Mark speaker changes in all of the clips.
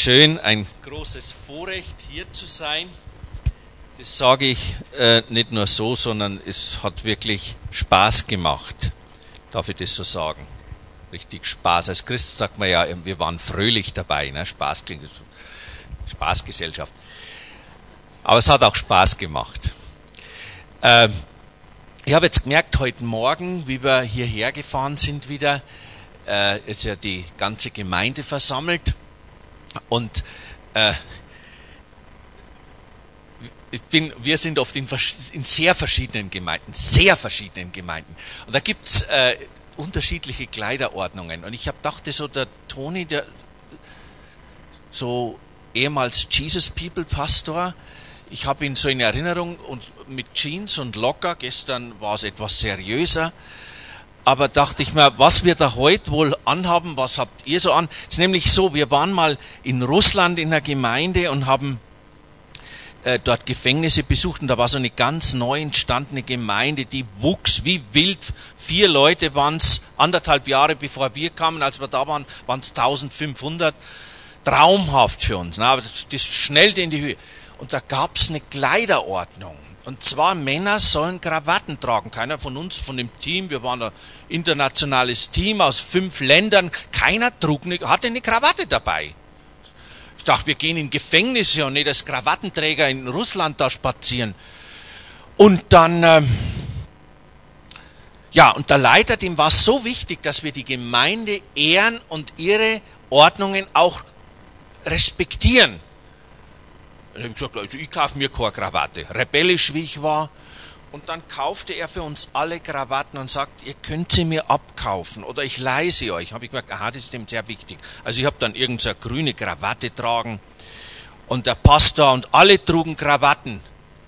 Speaker 1: schön, ein großes Vorrecht hier zu sein. Das sage ich nicht nur so, sondern es hat wirklich Spaß gemacht. Darf ich das so sagen? Richtig Spaß. Als Christ sagt man ja, wir waren fröhlich dabei. Ne? Spaß klingt so. Spaßgesellschaft. Aber es hat auch Spaß gemacht. Ich habe jetzt gemerkt, heute Morgen, wie wir hierher gefahren sind wieder, ist ja die ganze Gemeinde versammelt. Und wir sind oft in sehr verschiedenen Gemeinden. Und da gibt es unterschiedliche Kleiderordnungen. Und ich habe gedacht, so der Toni, der so ehemals Jesus People Pastor, ich habe ihn so in Erinnerung und mit Jeans und locker, gestern war es etwas seriöser, aber dachte ich mir, was wir da heute wohl anhaben, was habt ihr so an? Es ist nämlich so, wir waren mal in Russland in der Gemeinde und haben dort Gefängnisse besucht und da war so eine ganz neu entstandene Gemeinde, die wuchs wie wild. 4 Leute waren es, 1,5 Jahre bevor wir kamen, als wir da waren es 1500. Traumhaft für uns, aber das schnellte in die Höhe. Und da gab es eine Kleiderordnung. Und zwar Männer sollen Krawatten tragen. Keiner von uns, von dem Team, wir waren ein internationales Team aus 5 Ländern, keiner hatte eine Krawatte dabei. Ich dachte, wir gehen in Gefängnisse und nicht als Krawattenträger in Russland da spazieren. Und dann, und der Leiter, dem war es so wichtig, dass wir die Gemeinde ehren und ihre Ordnungen auch respektieren. Und ich habe gesagt, also ich kaufe mir keine Krawatte. Rebellisch wie ich war. Und dann kaufte er für uns alle Krawatten und sagt, ihr könnt sie mir abkaufen oder ich leihe sie euch. Habe ich gesagt, aha, das ist ihm sehr wichtig. Also ich habe dann irgendeine grüne Krawatte tragen und der Pastor und alle trugen Krawatten.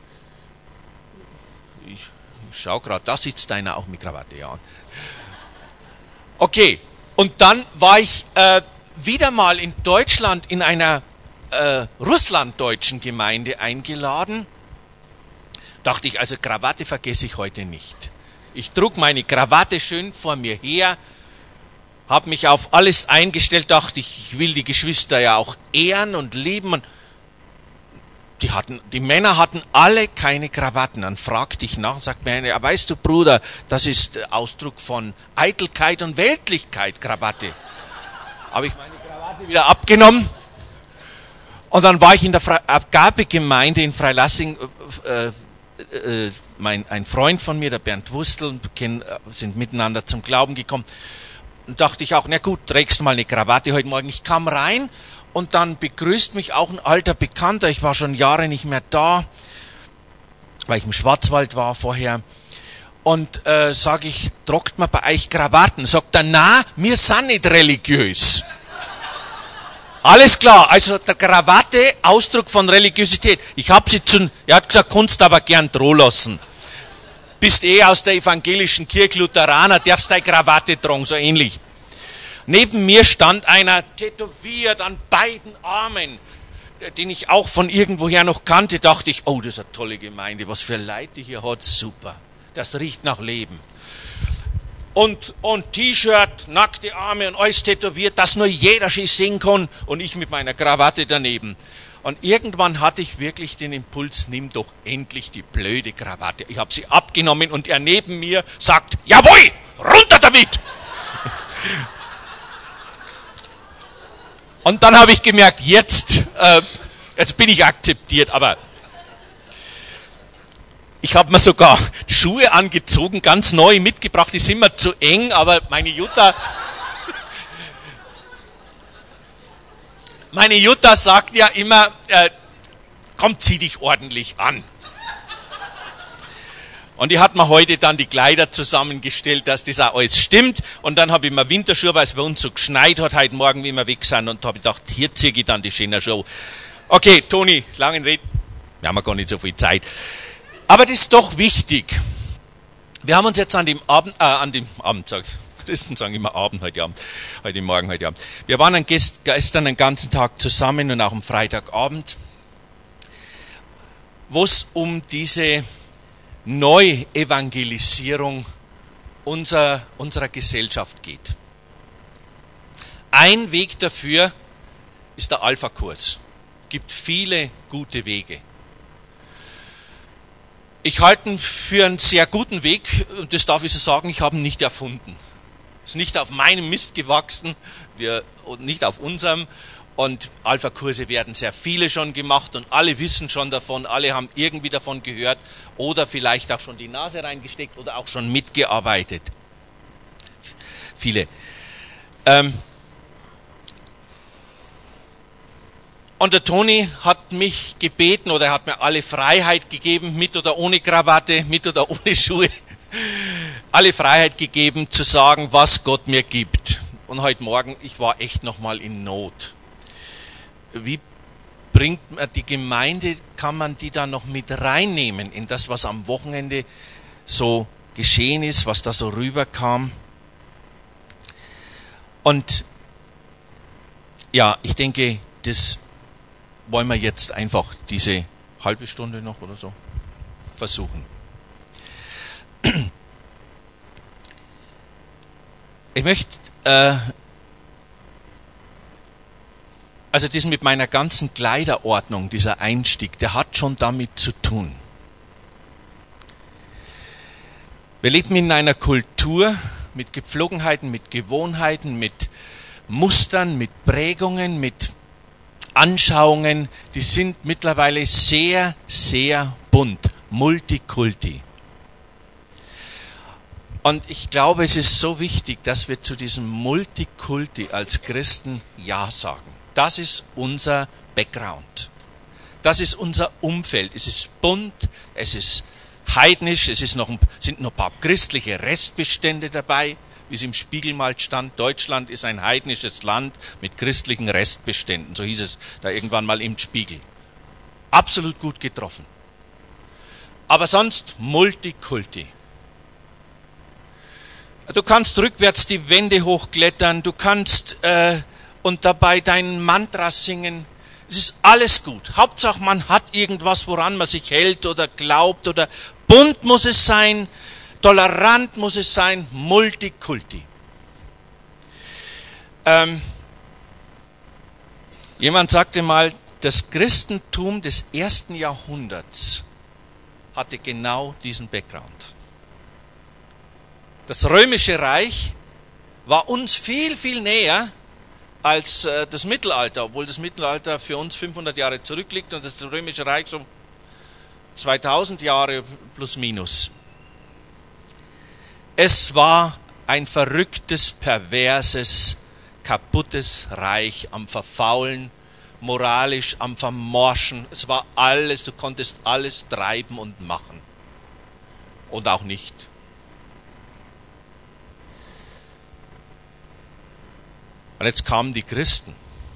Speaker 1: Ich schaue gerade, da sitzt einer auch mit Krawatte, ja. Okay, und dann war ich wieder mal in Deutschland in einer russlanddeutschen Gemeinde eingeladen. Dachte ich, also Krawatte vergesse ich heute nicht. Ich trug meine Krawatte schön vor mir her, habe mich auf alles eingestellt, dachte ich will die Geschwister ja auch ehren und lieben. Und die Männer hatten alle keine Krawatten. Dann fragte ich nach und sagte mir einer, weißt du Bruder, das ist Ausdruck von Eitelkeit und Weltlichkeit, Krawatte. Habe ich meine Krawatte wieder abgenommen. Und dann war ich in der Agape-Gemeinde in Freilassing, ein Freund von mir, der Bernd Wustel, sind miteinander zum Glauben gekommen. Und dachte ich auch, na gut, trägst mal eine Krawatte heute Morgen. Ich kam rein und dann begrüßt mich auch ein alter Bekannter. Ich war schon Jahre nicht mehr da, weil ich im Schwarzwald war vorher. Und sage ich, tragt man bei euch Krawatten? Sagt er, na, wir sind nicht religiös. Alles klar, also der Krawatte, Ausdruck von Religiosität. Er hat gesagt, kannst aber gern droh lassen. Bist aus der evangelischen Kirche Lutheraner, darfst deine Krawatte tragen, so ähnlich. Neben mir stand einer tätowiert an beiden Armen, den ich auch von irgendwoher noch kannte. Dachte ich, oh, das ist eine tolle Gemeinde, was für Leute die hier hat, super. Das riecht nach Leben. Und T-Shirt, nackte Arme und alles tätowiert, dass nur jeder sie sehen kann und ich mit meiner Krawatte daneben. Und irgendwann hatte ich wirklich den Impuls, nimm doch endlich die blöde Krawatte. Ich habe sie abgenommen und er neben mir sagt, jawohl, runter damit! Und dann habe ich gemerkt, jetzt bin ich akzeptiert, aber ich habe mir sogar Schuhe angezogen, ganz neu mitgebracht, die sind mir zu eng, aber meine Jutta sagt ja immer, komm, zieh dich ordentlich an. Und die hat mir heute dann die Kleider zusammengestellt, dass das auch alles stimmt. Und dann habe ich mir Winterschuhe, weil es bei uns so geschneit hat heute Morgen, wie wir weg sind. Und da habe ich gedacht, hier ziehe ich dann die schöne Show. Okay, Toni, langen Reden, wir haben gar nicht so viel Zeit. Aber das ist doch wichtig. Wir haben uns jetzt an dem Abend, Christen sagen immer Abend, heute Morgen. Wir waren gestern den ganzen Tag zusammen und auch am Freitagabend, wo es um diese Neuevangelisierung unserer Gesellschaft geht. Ein Weg dafür ist der Alpha-Kurs. Gibt viele gute Wege. Ich halte ihn für einen sehr guten Weg, und das darf ich so sagen, ich habe ihn nicht erfunden. Ist nicht auf meinem Mist gewachsen, nicht auf unserem. Und Alpha-Kurse werden sehr viele schon gemacht und alle wissen schon davon, alle haben irgendwie davon gehört oder vielleicht auch schon die Nase reingesteckt oder auch schon mitgearbeitet. Viele. Und der Toni hat mich gebeten oder er hat mir alle Freiheit gegeben, mit oder ohne Krawatte, mit oder ohne Schuhe, alle Freiheit gegeben zu sagen, was Gott mir gibt. Und heute Morgen, ich war echt nochmal in Not. Wie bringt man die Gemeinde, kann man die da noch mit reinnehmen in das, was am Wochenende so geschehen ist, was da so rüberkam? Und ja, ich denke, das wollen wir jetzt einfach diese halbe Stunde noch oder so versuchen. Ich möchte also das mit meiner ganzen Kleiderordnung, dieser Einstieg, der hat schon damit zu tun. Wir leben in einer Kultur mit Gepflogenheiten, mit Gewohnheiten, mit Mustern, mit Prägungen, mit Anschauungen, die sind mittlerweile sehr, sehr bunt, Multikulti. Und ich glaube, es ist so wichtig, dass wir zu diesem Multikulti als Christen Ja sagen. Das ist unser Background. Das ist unser Umfeld. Es ist bunt, es ist heidnisch, sind noch ein paar christliche Restbestände dabei, wie es im Spiegel mal stand. Deutschland ist ein heidnisches Land mit christlichen Restbeständen. So hieß es da irgendwann mal im Spiegel. Absolut gut getroffen. Aber sonst Multikulti. Du kannst rückwärts die Wände hochklettern, du kannst und dabei deinen Mantra singen. Es ist alles gut. Hauptsache man hat irgendwas, woran man sich hält oder glaubt oder bunt muss es sein, tolerant muss es sein, Multikulti. Jemand sagte mal, das Christentum des 1. Jahrhunderts hatte genau diesen Background. Das Römische Reich war uns viel, viel näher als das Mittelalter, obwohl das Mittelalter für uns 500 Jahre zurückliegt und das Römische Reich so 2000 Jahre plus minus. Es war ein verrücktes, perverses, kaputtes Reich am Verfaulen, moralisch am Vermorschen. Es war alles, du konntest alles treiben und machen. Und auch nicht. Und jetzt kamen die Christen.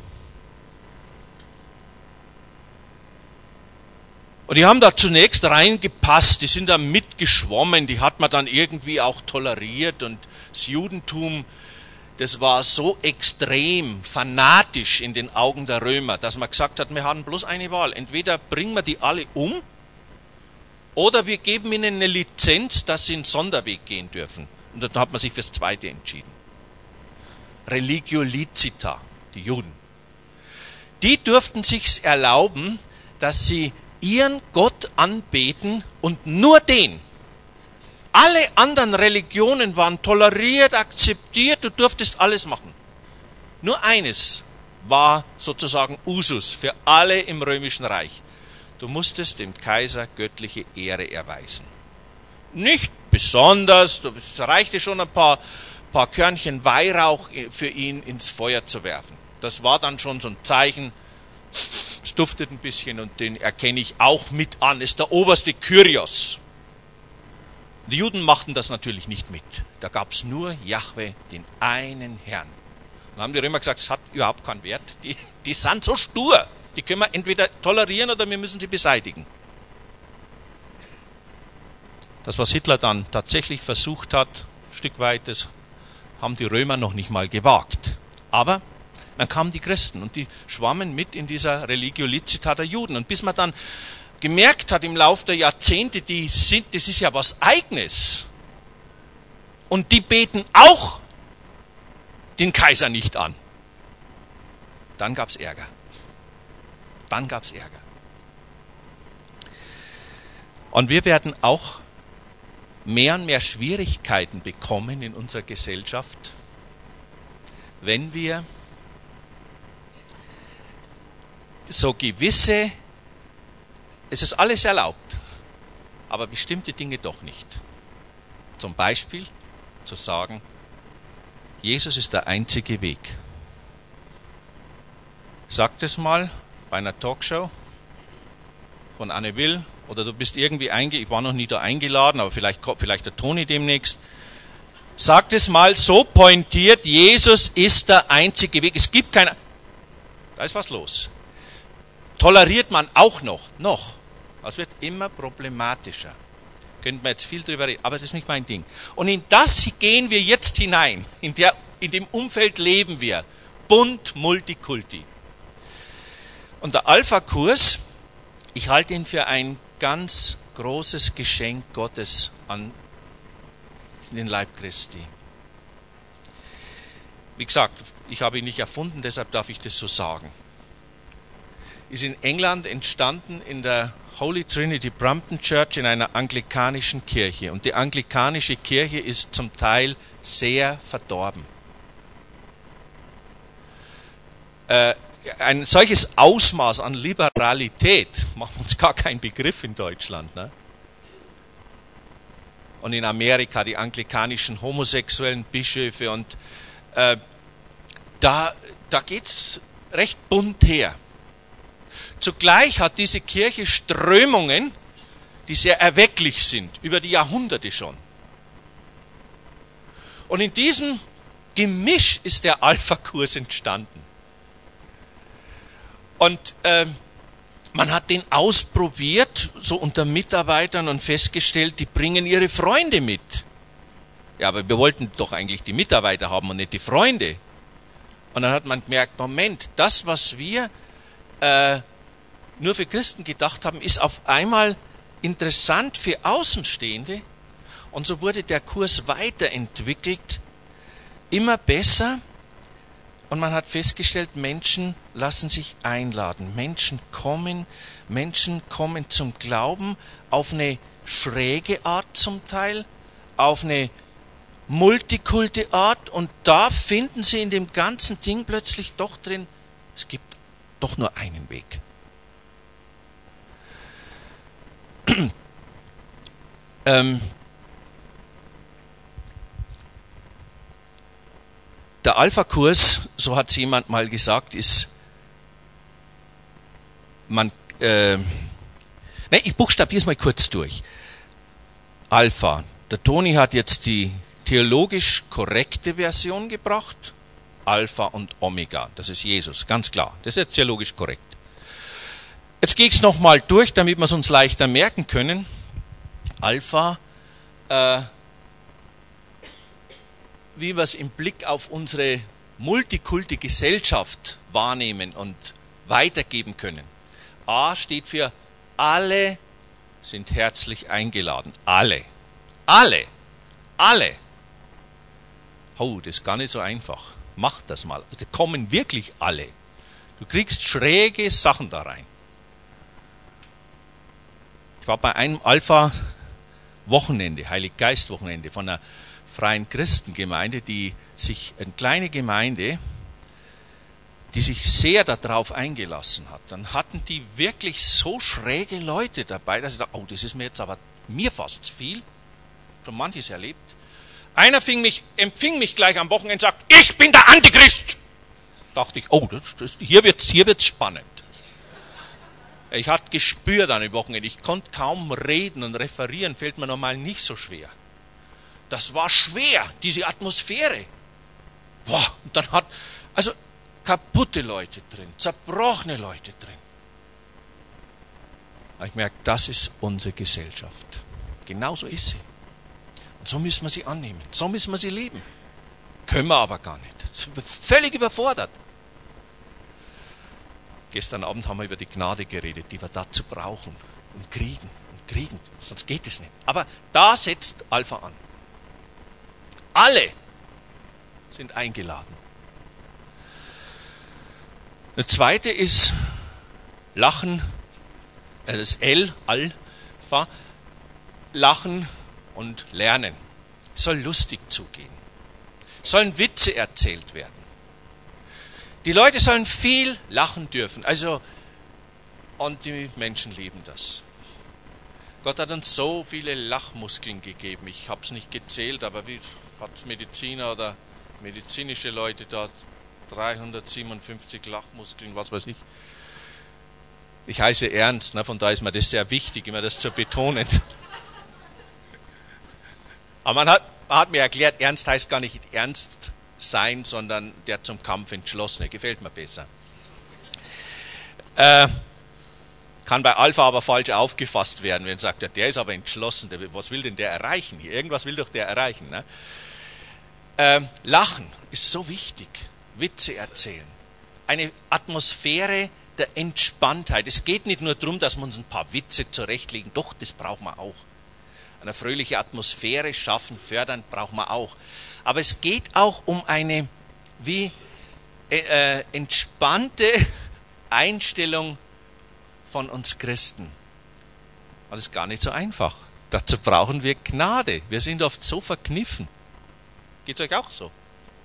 Speaker 1: Und die haben da zunächst reingepasst, die sind da mitgeschwommen, die hat man dann irgendwie auch toleriert. Und das Judentum, das war so extrem fanatisch in den Augen der Römer, dass man gesagt hat, wir haben bloß eine Wahl. Entweder bringen wir die alle um oder wir geben ihnen eine Lizenz, dass sie einen Sonderweg gehen dürfen. Und dann hat man sich fürs Zweite entschieden. Religio licita, die Juden. Die durften sich's erlauben, dass sie ihren Gott anbeten und nur den. Alle anderen Religionen waren toleriert, akzeptiert, du durftest alles machen. Nur eines war sozusagen Usus für alle im Römischen Reich. Du musstest dem Kaiser göttliche Ehre erweisen. Nicht besonders, es reichte schon ein paar Körnchen Weihrauch für ihn ins Feuer zu werfen. Das war dann schon so ein Zeichen, es duftet ein bisschen und den erkenne ich auch mit an, ist der oberste Kyrios. Die Juden machten das natürlich nicht mit. Da gab es nur Jahwe, den einen Herrn. Dann haben die Römer gesagt, es hat überhaupt keinen Wert. Die sind so stur. Die können wir entweder tolerieren oder wir müssen sie beseitigen. Das, was Hitler dann tatsächlich versucht hat, ein Stück weit, das haben die Römer noch nicht mal gewagt. Aber dann kamen die Christen und die schwammen mit in dieser Religio licita der Juden. Und bis man dann gemerkt hat im Laufe der Jahrzehnte, das ist ja was Eigenes. Und die beten auch den Kaiser nicht an. Dann gab es Ärger. Dann gab es Ärger. Und wir werden auch mehr und mehr Schwierigkeiten bekommen in unserer Gesellschaft, wenn wir so gewisse, es ist alles erlaubt, aber bestimmte Dinge doch nicht. Zum Beispiel zu sagen, Jesus ist der einzige Weg. Sag das mal bei einer Talkshow von Anne Will, oder du bist irgendwie ich war noch nie da eingeladen, aber vielleicht der Toni demnächst. Sag das mal so pointiert, Jesus ist der einzige Weg. Es gibt keinen. Da ist was los. Toleriert man auch noch. Das wird immer problematischer. Könnten wir jetzt viel drüber reden, aber das ist nicht mein Ding. Und in das gehen wir jetzt hinein. In dem Umfeld leben wir. Bunt, Multikulti. Und der Alpha-Kurs, ich halte ihn für ein ganz großes Geschenk Gottes an den Leib Christi. Wie gesagt, ich habe ihn nicht erfunden, deshalb darf ich das so sagen. Ist in England entstanden in der Holy Trinity Brampton Church in einer anglikanischen Kirche. Und die anglikanische Kirche ist zum Teil sehr verdorben. Ein solches Ausmaß an Liberalität macht uns gar keinen Begriff in Deutschland. Ne? Und in Amerika die anglikanischen homosexuellen Bischöfe. Und da geht es recht bunt her. Zugleich hat diese Kirche Strömungen, die sehr erwecklich sind, über die Jahrhunderte schon. Und in diesem Gemisch ist der Alpha-Kurs entstanden. Und man hat den ausprobiert, so unter Mitarbeitern, und festgestellt, die bringen ihre Freunde mit. Ja, aber wir wollten doch eigentlich die Mitarbeiter haben und nicht die Freunde. Und dann hat man gemerkt, Moment, das, was wir nur für Christen gedacht haben, ist auf einmal interessant für Außenstehende. Und so wurde der Kurs weiterentwickelt, immer besser. Und man hat festgestellt, Menschen lassen sich einladen. Menschen kommen zum Glauben auf eine schräge Art zum Teil, auf eine multikulte Art. Und da finden sie in dem ganzen Ding plötzlich doch drin, es gibt doch nur einen Weg. Der Alpha-Kurs, so hat es jemand mal gesagt, ist, ich buchstabiere es mal kurz durch. Alpha. Der Toni hat jetzt die theologisch korrekte Version gebracht. Alpha und Omega. Das ist Jesus, ganz klar. Das ist jetzt theologisch korrekt. Jetzt gehe ich es nochmal durch, damit wir es uns leichter merken können. Alpha, wie wir es im Blick auf unsere multikulte Gesellschaft wahrnehmen und weitergeben können. A steht für alle sind herzlich eingeladen. Alle. Oh, das ist gar nicht so einfach. Mach das mal. Da kommen wirklich alle. Du kriegst schräge Sachen da rein. Ich war bei einem Alpha-Wochenende, Heiliggeist-Wochenende von einer freien Christengemeinde, eine kleine Gemeinde, die sich sehr darauf eingelassen hat. Dann hatten die wirklich so schräge Leute dabei, dass ich dachte, oh, das ist mir jetzt aber fast zu viel. Schon manches erlebt. Einer empfing mich gleich am Wochenende und sagt, ich bin der Antichrist. Dachte ich, oh, hier wird's spannend. Ich hatte gespürt an dem Wochenende, ich konnte kaum reden und referieren, fällt mir normal nicht so schwer. Das war schwer, diese Atmosphäre. Boah, und dann kaputte Leute drin, zerbrochene Leute drin. Aber ich merke, das ist unsere Gesellschaft. Genauso ist sie. Und so müssen wir sie annehmen, so müssen wir sie leben. Können wir aber gar nicht. Sind wir völlig überfordert. Gestern Abend haben wir über die Gnade geredet, die wir dazu brauchen. Und kriegen, sonst geht es nicht. Aber da setzt Alpha an. Alle sind eingeladen. Das zweite ist Lachen, das L, Alpha, Lachen und Lernen. Es soll lustig zugehen. Es sollen Witze erzählt werden. Die Leute sollen viel lachen dürfen. Und die Menschen lieben das. Gott hat uns so viele Lachmuskeln gegeben. Ich habe es nicht gezählt, aber wie hat Mediziner oder medizinische Leute da 357 Lachmuskeln, was weiß ich. Ich heiße Ernst, von daher ist mir das sehr wichtig, immer das zu betonen. Aber man hat mir erklärt, Ernst heißt gar nicht ernst sein, sondern der zum Kampf Entschlossene. Gefällt mir besser. Kann bei Alpha aber falsch aufgefasst werden, wenn man sagt, ja, der ist aber entschlossen, was will denn der erreichen hier? Irgendwas will doch der erreichen. Ne? Lachen ist so wichtig, Witze erzählen. Eine Atmosphäre der Entspanntheit. Es geht nicht nur darum, dass wir uns ein paar Witze zurechtlegen, doch, das brauchen wir auch. Eine fröhliche Atmosphäre schaffen, fördern, brauchen wir auch. Aber es geht auch um eine entspannte Einstellung von uns Christen. Das ist gar nicht so einfach. Dazu brauchen wir Gnade. Wir sind oft so verkniffen. Geht es euch auch so?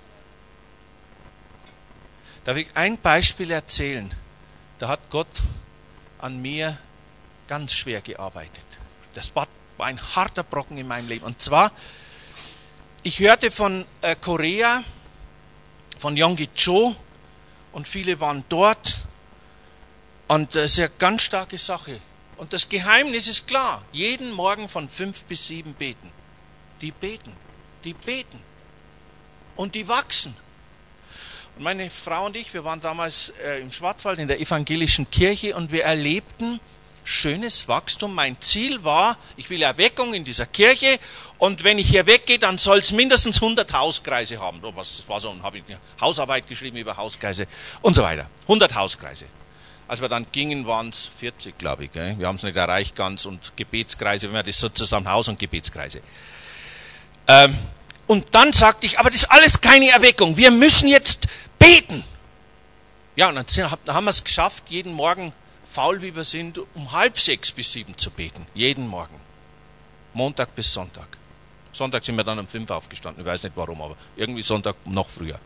Speaker 1: Darf ich ein Beispiel erzählen? Da hat Gott an mir ganz schwer gearbeitet. Das war ein harter Brocken in meinem Leben. Und zwar, ich hörte von Korea, von Yonggi-cho, und viele waren dort. Und das ist eine ganz starke Sache. Und das Geheimnis ist klar. Jeden Morgen von 5 bis 7 beten. Die beten. Die beten. Und die wachsen. Und meine Frau und ich, wir waren damals im Schwarzwald in der evangelischen Kirche und wir erlebten schönes Wachstum. Mein Ziel war, ich will Erweckung in dieser Kirche und wenn ich hier weggehe, dann soll es mindestens 100 Hauskreise haben. Das war so, und habe ich eine Hausarbeit geschrieben über Hauskreise und so weiter. 100 Hauskreise. Als wir dann gingen, waren es 40, glaube ich. Gell? Wir haben es nicht erreicht ganz und Gebetskreise, wenn wir das so zusammen, Haus- und Gebetskreise. Und dann sagte ich, aber das ist alles keine Erweckung. Wir müssen jetzt beten. Ja, und dann haben wir es geschafft, jeden Morgen, faul wie wir sind, um 5:30 bis 7 zu beten. Jeden Morgen. Montag bis Sonntag. Sonntag sind wir dann um 5 aufgestanden. Ich weiß nicht warum, aber irgendwie Sonntag noch früher.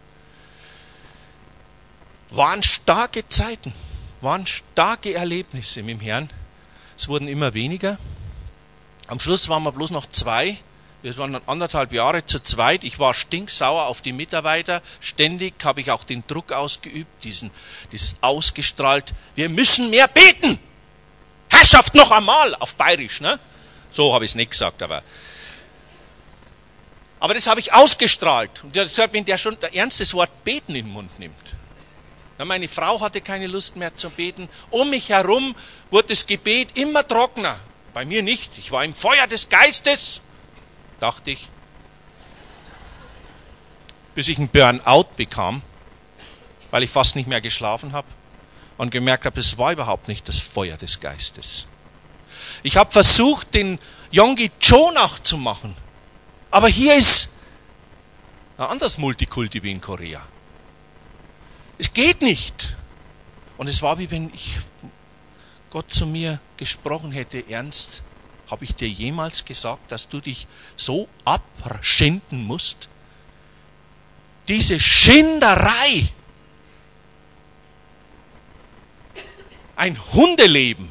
Speaker 1: Waren starke Zeiten. Waren starke Erlebnisse mit dem Herrn. Es wurden immer weniger. Am Schluss waren wir bloß noch 2. Wir waren dann 1,5 Jahre zu zweit. Ich war stinksauer auf die Mitarbeiter. Ständig habe ich auch den Druck ausgeübt, dieses ausgestrahlt. Wir müssen mehr beten. Herrschaft noch einmal, auf Bayerisch. Ne? So habe ich es nicht gesagt, aber das habe ich ausgestrahlt. Und wenn der schon ein ernstes Wort beten in den Mund nimmt. Ja, meine Frau hatte keine Lust mehr zu beten. Um mich herum wurde das Gebet immer trockener. Bei mir nicht. Ich war im Feuer des Geistes, dachte ich, bis ich einen Burnout bekam, weil ich fast nicht mehr geschlafen habe und gemerkt habe, es war überhaupt nicht das Feuer des Geistes. Ich habe versucht, den Yonggi-cho nachzumachen, aber hier ist ein anderes Multikulti wie in Korea. Es geht nicht. Und es war wie wenn Gott zu mir gesprochen hätte, Ernst, habe ich dir jemals gesagt, dass du dich so abschinden musst? Diese Schinderei. Ein Hundeleben.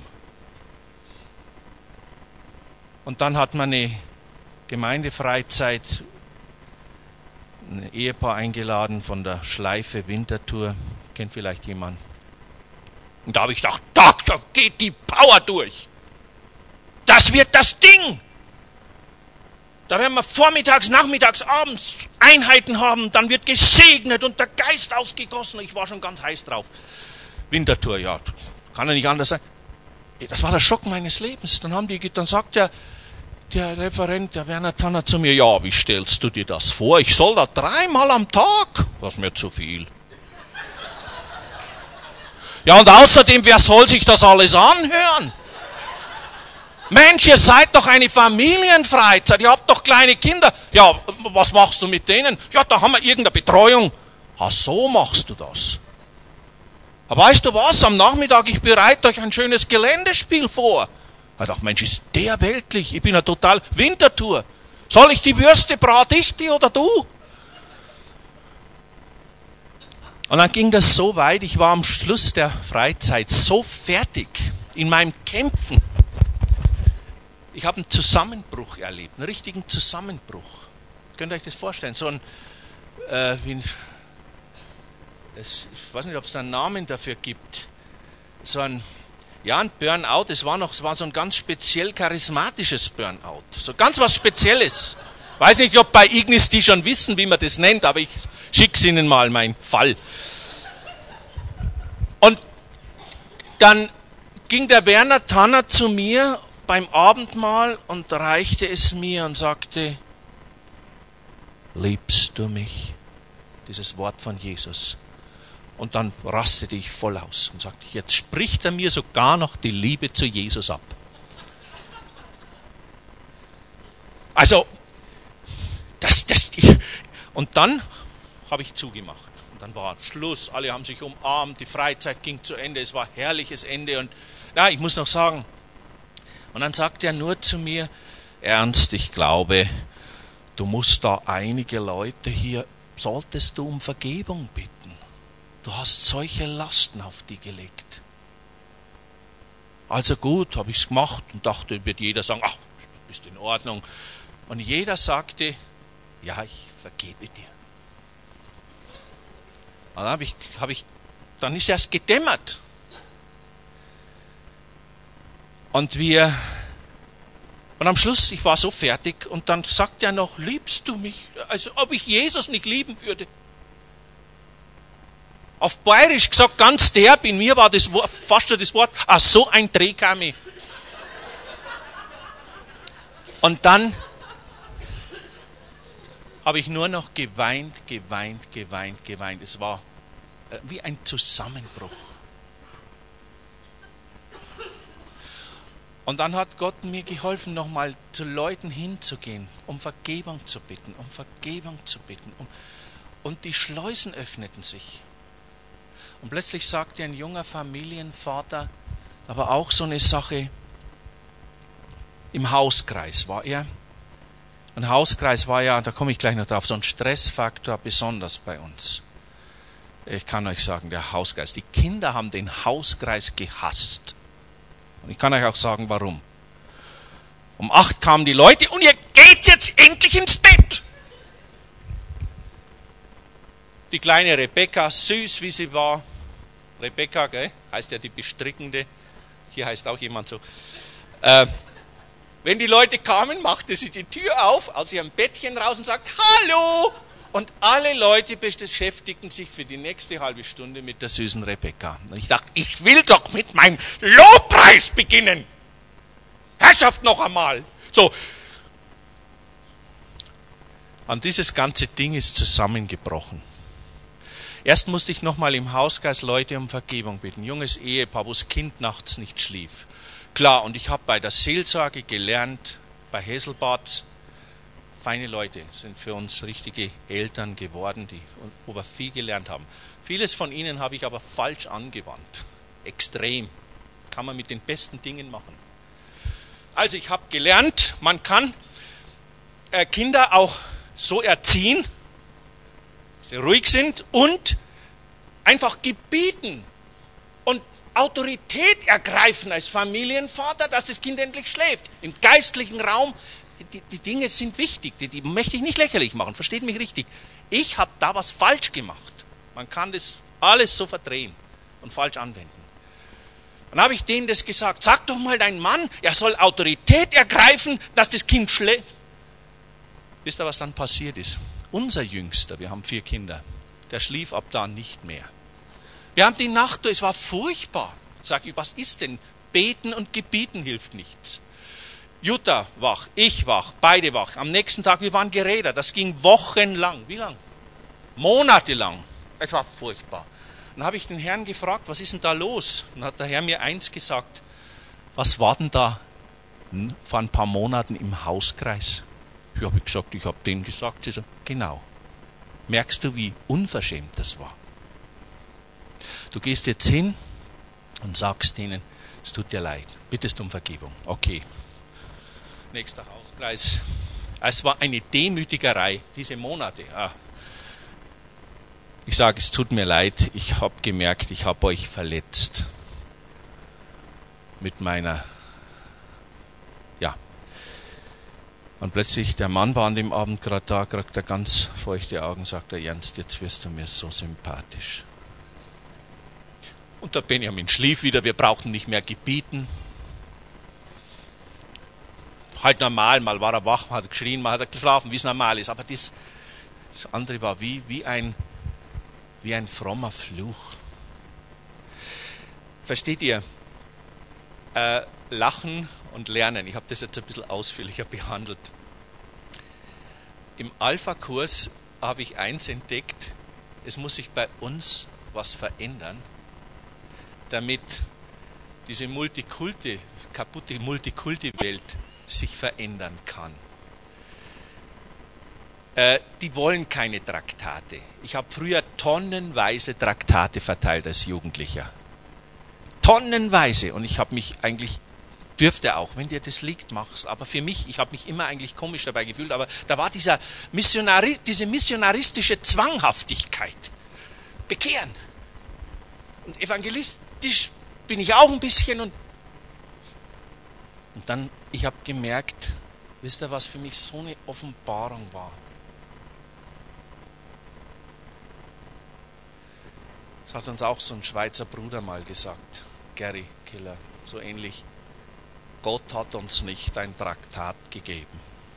Speaker 1: Und dann hat man eine Gemeindefreizeit, ein Ehepaar eingeladen von der Schleife Winterthur. Kennt vielleicht jemand. Und da habe ich gedacht, da geht die Power durch. Das wird das Ding. Da werden wir vormittags, nachmittags, abends Einheiten haben. Dann wird gesegnet und der Geist ausgegossen. Ich war schon ganz heiß drauf. Winterthur, ja, kann ja nicht anders sein. Das war der Schock meines Lebens. Dann sagt der Referent, der Werner Tanner, zu mir, ja, wie stellst du dir das vor? Ich soll da 3-mal am Tag? Das ist mir zu viel. Ja, und außerdem, wer soll sich das alles anhören? Mensch, ihr seid doch eine Familienfreizeit, ihr habt doch kleine Kinder. Ja, was machst du mit denen? Ja, da haben wir irgendeine Betreuung. Ach, so machst du das. Aber weißt du was, am Nachmittag, ich bereite euch ein schönes Geländespiel vor. Ich dachte, Mensch, ist der weltlich? Ich bin ja total Wintertour. Soll ich die Würste, brate ich die oder du? Und dann ging das so weit, ich war am Schluss der Freizeit so fertig in meinem Kämpfen. Ich habe einen Zusammenbruch erlebt, einen richtigen Zusammenbruch. Könnt ihr euch das vorstellen? So ein, ich weiß nicht, ob es da einen Namen dafür gibt. So ein Burnout, es war so ein ganz speziell charismatisches Burnout. So ganz was Spezielles. Ich weiß nicht, ob bei Ignis die schon wissen, wie man das nennt, aber ich schicke es Ihnen mal, mein Fall. Und dann ging der Werner Tanner zu mir beim Abendmahl und reichte es mir und sagte, liebst du mich? Dieses Wort von Jesus. Und dann rastete ich voll aus und sagte, jetzt spricht er mir sogar noch die Liebe zu Jesus ab. Also, und dann habe ich zugemacht. Und dann war Schluss, alle haben sich umarmt, die Freizeit ging zu Ende, es war ein herrliches Ende. Und ja, ich muss noch sagen, und dann sagte er nur zu mir, Ernst, ich glaube, du musst da einige Leute hier, solltest du um Vergebung bitten. Du hast solche Lasten auf die gelegt. Also gut, habe ich es gemacht und dachte, wird jeder sagen, ach, ist in Ordnung. Und jeder sagte, ja, ich vergebe dir. Und dann ist erst gedämmert. Und am Schluss, ich war so fertig und dann sagt er noch, liebst du mich? Also ob ich Jesus nicht lieben würde. Auf Bayerisch gesagt, ganz derb, in mir war das fast schon das Wort, so ein Dreh kam ich. Und dann habe ich nur noch geweint. Es war wie ein Zusammenbruch. Und dann hat Gott mir geholfen, nochmal zu Leuten hinzugehen, um Vergebung zu bitten. Und die Schleusen öffneten sich. Und plötzlich sagte ein junger Familienvater, aber auch so eine Sache, im Hauskreis war er. Ein Hauskreis war ja, da komme ich gleich noch drauf, so ein Stressfaktor besonders bei uns. Ich kann euch sagen, der Hauskreis, die Kinder haben den Hauskreis gehasst. Und ich kann euch auch sagen, warum. Um 8 kamen die Leute und ihr geht jetzt endlich ins Bett. Die kleine Rebecca, süß wie sie war, Rebecca, gell? Heißt ja die Bestrickende, hier heißt auch jemand so. Wenn die Leute kamen, machte sie die Tür auf, aus ihrem Bettchen raus und sagt, Hallo! Und alle Leute beschäftigten sich für die nächste halbe Stunde mit der süßen Rebecca. Und ich dachte, ich will doch mit meinem Lobpreis beginnen. Herrschaft noch einmal. So. Und dieses ganze Ding ist zusammengebrochen. Erst musste ich nochmal im Hauskreis Leute um Vergebung bitten. Junges Ehepaar, wo das Kind nachts nicht schlief. Klar, und ich habe bei der Seelsorge gelernt, bei Hesselbad, feine Leute sind für uns richtige Eltern geworden, wo wir viel gelernt haben. Vieles von ihnen habe ich aber falsch angewandt. Extrem. Kann man mit den besten Dingen machen. Also ich habe gelernt, man kann Kinder auch so erziehen, dass sie ruhig sind und einfach gebieten und Autorität ergreifen als Familienvater, dass das Kind endlich schläft. Im geistlichen Raum, die Dinge sind wichtig, die möchte ich nicht lächerlich machen, versteht mich richtig. Ich habe da was falsch gemacht. Man kann das alles so verdrehen und falsch anwenden. Dann habe ich denen das gesagt, sag doch mal dein Mann, er soll Autorität ergreifen, dass das Kind schläft. Wisst ihr, was dann passiert ist? Unser Jüngster, wir haben 4 Kinder, der schlief ab da nicht mehr. Wir haben die Nacht durch, es war furchtbar. Sag ich, was ist denn? Beten und gebieten hilft nichts. Jutta wach, ich wach, beide wach. Am nächsten Tag, wir waren gerädert, das ging wochenlang. Wie lang? Monatelang. Es war furchtbar. Dann habe ich den Herrn gefragt, was ist denn da los? Und hat der Herr mir eins gesagt, was war denn da vor ein paar Monaten im Hauskreis? Ich habe gesagt, ich habe dem gesagt. Sie so, genau. Merkst du, wie unverschämt das war? Du gehst jetzt hin und sagst ihnen, es tut dir leid, bittest um Vergebung. Okay. Nächster Hauskreis. Es war eine Demütigerei, diese Monate. Ich sage, es tut mir leid, ich habe gemerkt, ich habe euch verletzt. Mit meiner, Und plötzlich, der Mann war an dem Abend gerade da, kriegt er ganz feuchte Augen, sagt er, Ernst, jetzt wirst du mir so sympathisch. Und der Benjamin schlief wieder, wir brauchten nicht mehr gebieten. Halt normal, mal war er wach, hat geschrien, mal hat er geschlafen, wie es normal ist. Aber das andere war wie ein frommer Fluch. Versteht ihr? Lachen und Lernen. Ich habe das jetzt ein bisschen ausführlicher behandelt. Im Alpha-Kurs habe ich eins entdeckt, es muss sich bei uns was verändern, damit diese kaputte Multikulti-Welt sich verändern kann. Die wollen keine Traktate. Ich habe früher tonnenweise Traktate verteilt als Jugendlicher. Tonnenweise. Und ich habe mich eigentlich, dürfte auch, wenn dir das liegt, mach's. Aber für mich, ich habe mich immer eigentlich komisch dabei gefühlt, aber da war diese missionaristische Zwanghaftigkeit. Bekehren. Und evangelistisch bin ich auch ein bisschen. Und dann, ich habe gemerkt, wisst ihr, was für mich so eine Offenbarung war? Das hat uns auch so ein Schweizer Bruder mal gesagt, Gary Killer, so ähnlich. Gott hat uns nicht ein Traktat gegeben,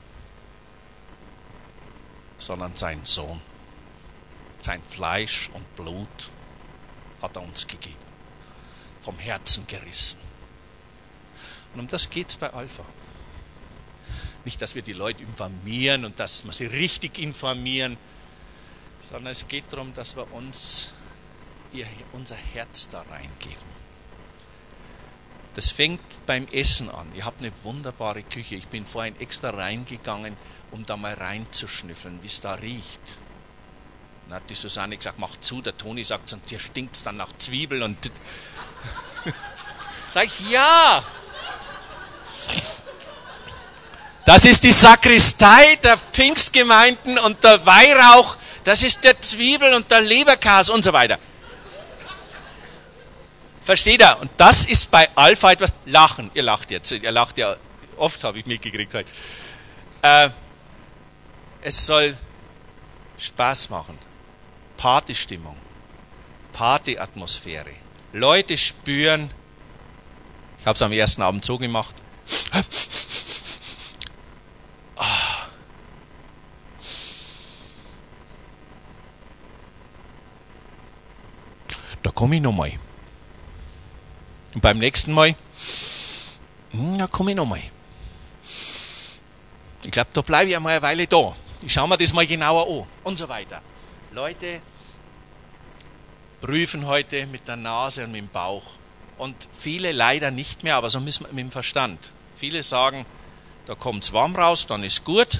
Speaker 1: sondern seinen Sohn. Sein Fleisch und Blut hat er uns gegeben, vom Herzen gerissen. Und um das geht es bei Alpha. Nicht, dass wir die Leute informieren und dass wir sie richtig informieren, sondern es geht darum, dass wir uns unser Herz da reingeben. Das fängt beim Essen an. Ihr habt eine wunderbare Küche. Ich bin vorhin extra reingegangen, um da mal reinzuschnüffeln, wie es da riecht. Dann hat die Susanne gesagt, mach zu. Der Toni sagt, und dir stinkt es dann nach Zwiebeln. Und sag ich, ja. Das ist die Sakristei der Pfingstgemeinden und der Weihrauch, das ist der Zwiebel und der Leberkäse und so weiter. Versteht ihr? Und das ist bei Alpha etwas. Lachen. Ihr lacht jetzt. Ihr lacht ja. Oft habe ich mitgekriegt heute. Es soll Spaß machen. Partystimmung. Partyatmosphäre. Leute spüren. Ich habe es am ersten Abend so gemacht. Da komme ich nochmal. Und beim nächsten Mal, da komme ich nochmal. Ich glaube, da bleibe ich einmal eine Weile da. Ich schaue mir das mal genauer an. Und so weiter. Leute prüfen heute mit der Nase und mit dem Bauch. Und viele leider nicht mehr, aber so müssen wir mit dem Verstand. Viele sagen, da kommt es warm raus, dann ist gut.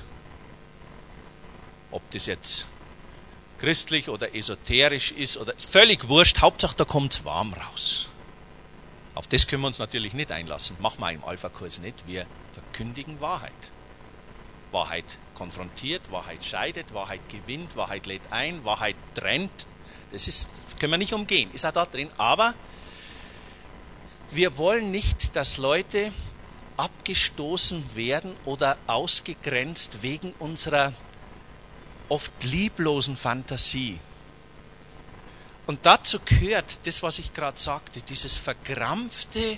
Speaker 1: Ob das jetzt christlich oder esoterisch ist, oder völlig wurscht, Hauptsache da kommt es warm raus. Auf das können wir uns natürlich nicht einlassen. Machen wir im Alpha-Kurs nicht. Wir verkündigen Wahrheit. Wahrheit konfrontiert, Wahrheit scheidet, Wahrheit gewinnt, Wahrheit lädt ein, Wahrheit trennt. Das können wir nicht umgehen. Ist auch da drin. Aber wir wollen nicht, dass Leute abgestoßen werden oder ausgegrenzt wegen unserer oft lieblosen Fantasie. Und dazu gehört das, was ich gerade sagte, dieses verkrampfte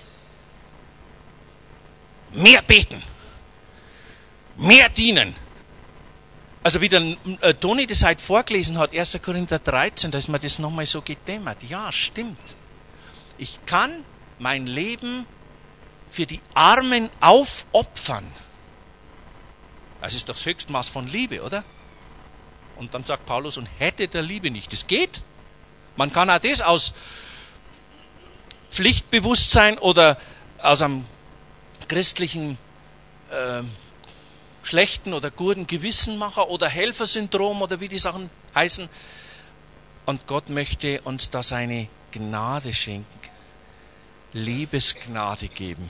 Speaker 1: mehr beten, mehr dienen. Also wie der Toni das heute vorgelesen hat, 1. Korinther 13, da ist mir das nochmal so gedämmert. Ja, stimmt. Ich kann mein Leben für die Armen aufopfern. Das ist doch das Höchstmaß von Liebe, oder? Und dann sagt Paulus, und hätte der Liebe nicht. Das geht. Man kann auch das aus Pflichtbewusstsein oder aus einem christlichen schlechten oder guten Gewissen machen oder Helfersyndrom oder wie die Sachen heißen. Und Gott möchte uns da seine Gnade schenken, Liebesgnade geben.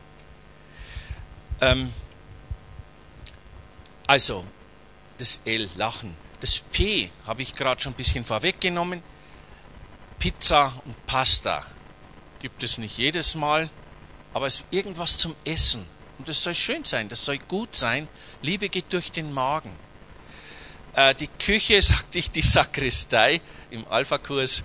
Speaker 1: Also, das L, Lachen. Das P habe ich gerade schon ein bisschen vorweggenommen. Pizza und Pasta gibt es nicht jedes Mal, aber es ist irgendwas zum Essen. Und das soll schön sein, das soll gut sein. Liebe geht durch den Magen. Die Küche, sagte ich, die Sakristei im Alpha-Kurs.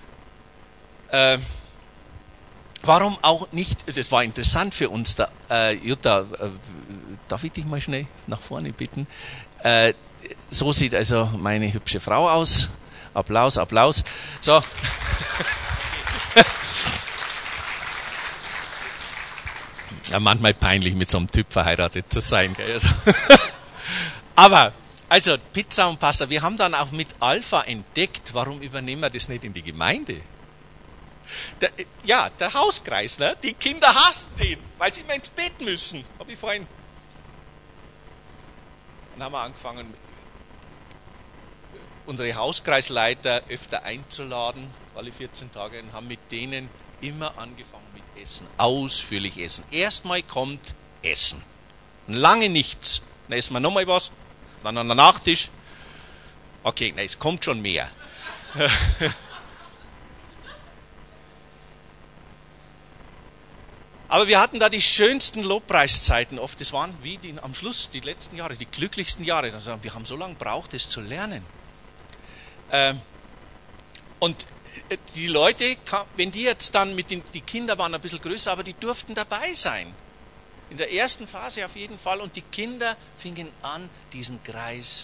Speaker 1: Warum auch nicht, das war interessant für uns, Jutta, darf ich dich mal schnell nach vorne bitten? So sieht also meine hübsche Frau aus. Applaus, Applaus. So. Ja, manchmal peinlich, mit so einem Typ verheiratet zu sein. Gell? Aber, also Pizza und Pasta. Wir haben dann auch mit Alpha entdeckt, warum übernehmen wir das nicht in die Gemeinde? Der Hauskreis, ne? Die Kinder hassen den, weil sie immer ins Bett müssen. Habe ich vorhin. Dann haben wir angefangen, unsere Hauskreisleiter öfter einzuladen, alle 14 Tage, und haben mit denen immer angefangen mit Essen, ausführlich Essen. Erstmal kommt Essen. Und lange nichts. Dann essen wir nochmal was, dann an der Nachtisch. Okay, es kommt schon mehr. Aber wir hatten da die schönsten Lobpreiszeiten oft. Das waren wie am Schluss, die letzten Jahre, die glücklichsten Jahre. Also wir haben so lange gebraucht, das zu lernen. Und die Leute, wenn die jetzt dann die Kinder waren ein bisschen größer, aber die durften dabei sein. In der ersten Phase auf jeden Fall. Und die Kinder fingen an, diesen Kreis